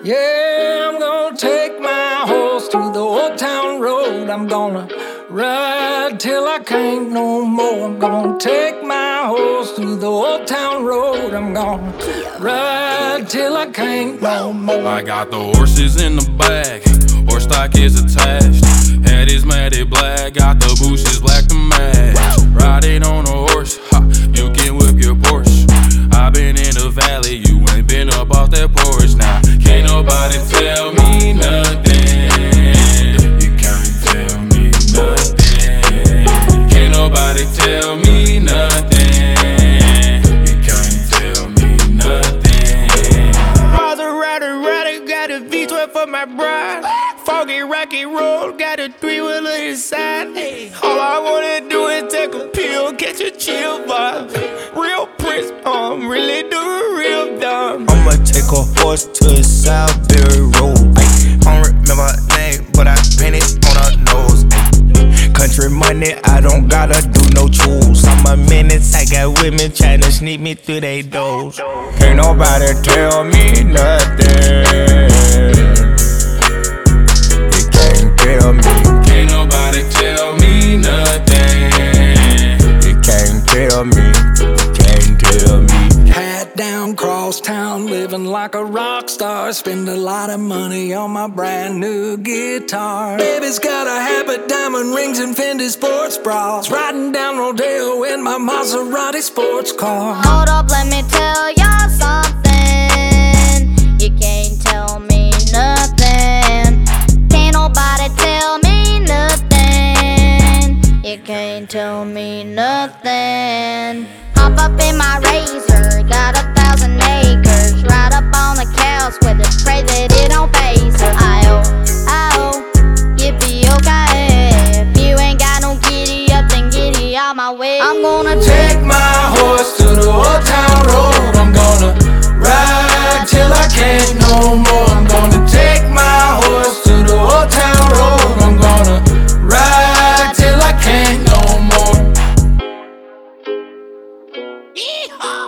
Yeah, I'm gonna take my horse to the old town road. I'm gonna ride till I can't no more. I'm gonna take my horse to the old town road. I'm gonna ride till I can't no more. I got the horses in the bag, horse stock is attached. Head is matted black, got the bushes black to match. Riding on a horse, ha, you can whip your Porsche. I been in the valley, you ain't been up off that porch. Now, can't nobody tell me nothing. You can't tell me nothing. Can't nobody tell me nothing. You can't tell me nothing. Maserati, got a V12 for my bride. Foggy, rocky road, got a three-wheeler inside. All I wanna do is take a pill, catch a chill vibe. Real Prince, really do real dumb. I'ma take a horse to Southbury Road. I don't remember her name, but I painted on her nose. Country money, I don't gotta do no chores. I'm a menace, I got women tryna sneak me through they doors. Can't nobody tell me nothing. Tell me. Can't nobody tell me nothing. You can't tell me, can't tell me. Hat down, cross town, living like a rock star. Spend a lot of money on my brand new guitar. Baby's got a habit, diamond rings and Fendi sports bras. Riding down Rodeo in my Maserati sports car. Hold up, let me tell y'all something. You can't tell me nothing. Can't nobody tell me nothing. You can't tell me nothing. Hop up in my Razor, got 1,000 acres. Ride up on the couch with it, pray that it don't phase her. I-oh, yippee-okay. If you ain't got no giddy up, then giddy out my way. I'm gonna Take my horse to the old town road. I'm gonna ride till I can't no more. I'm gonna take my horse to the old town road. I'm gonna ride till I can't no more. Yeehaw!